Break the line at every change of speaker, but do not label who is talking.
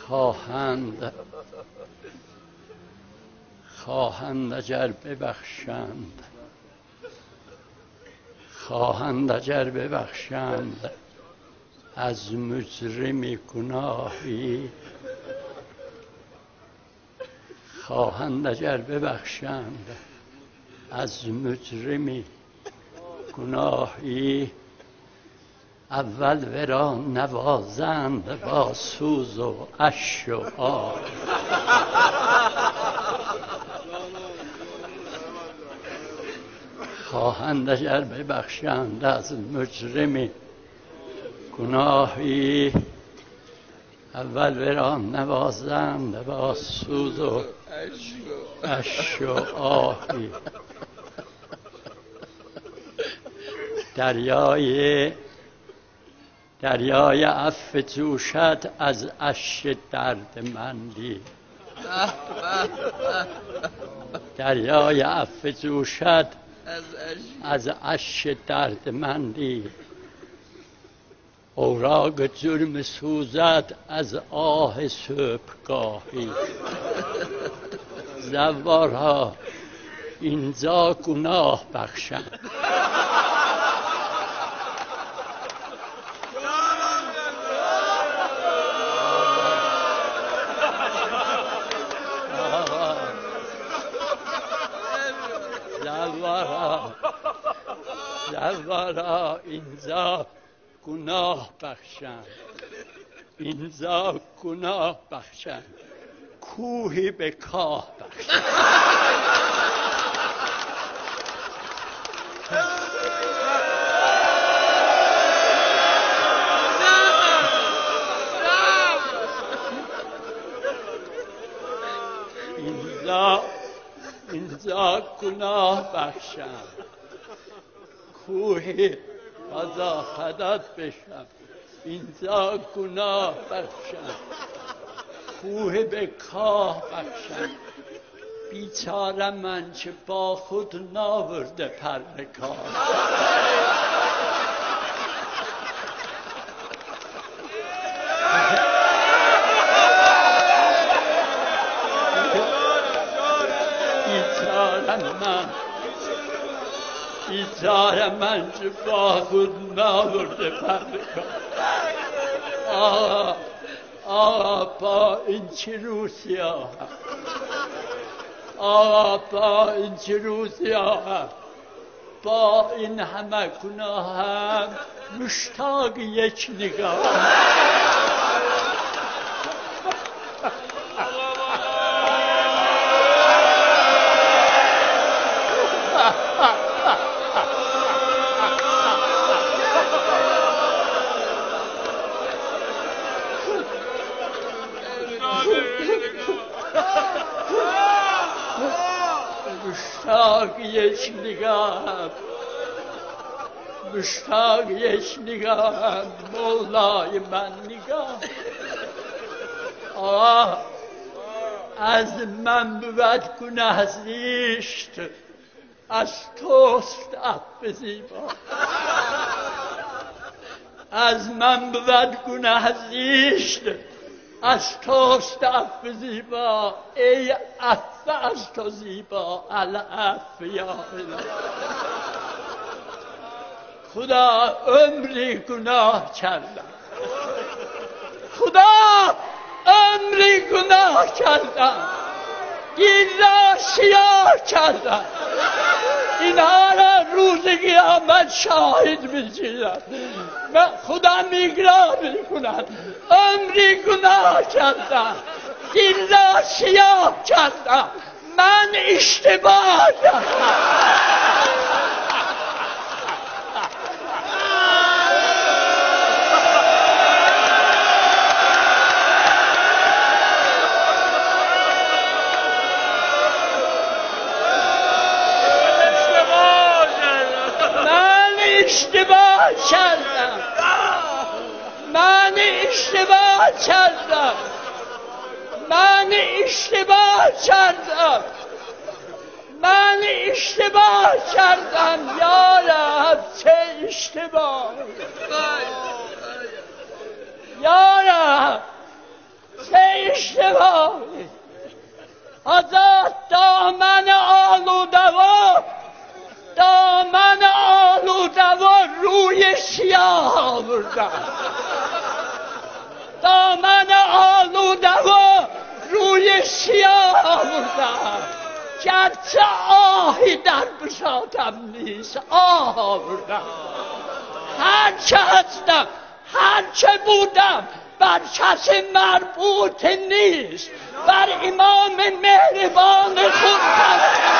خواهند اگر ببخشند از مجرمی گناهی، خواهند اگر ببخشند از مجرمی گناهی، اول ورا نوازند با سوز و اشک و آه. خواهند اگر ببخشند از مجرمی گناهی، اول ورا نوازند با سوز و اشک و آهی. دریای عفو جوشد از اشک دردمندی، دریای عفو جوشد از اشک دردمندی. اوراق جرم سوزد از آه صبحگاهی. زوارها اینجا گناه بخشند، زوارها اینجا گناه بخشند، اینجا گناه بخشند، کوهی به کاه بخشند. اینجا گناه بخشند، کوهی قضا خدات بشم، اینجا گناه بخشند، کوه به کاه بخشند. بیچاره من که با خود ناورده پر کاه. بیچاره من که با خود ناورده پر کاه. آقا با این چه روسیا، آقا با این چه روسیا، با این همه گناهم مشتاق یک نگاه. مشتاق یک نگاهم، مشتاق یک نگاهم، مولای من نگاه. آه از من بود گناه زیشت، از توست عفو زیبا. از من بود گناه زیشت، از توست عفو زیبا. ای عفو از تو زیبا، العفو یا اله. خدا عمری گناه کردم، خدا عمری گناه کردم، این را شیار کردم، اینها را روز قیامت شاهد میگیرم. من خدا میگرا میکنم، عمری گناه کردم، این را شیار کردم، من اشتباه کردم. اشتباه کردم، من اشتباه کردم، من اشتباه کردم، من اشتباه کردم. یا رب چه اشتباه، یا رب چه اشتباهی. حضرت دامن آلوده و روی سیاه آوردن. دامن آلوده و روی سیاه آوردن. گرچه آهی در بساطم نیست آه آوردن. هرچه هستم هرچه بودم بر کسی مربوط نیست، بر امام مهربان خود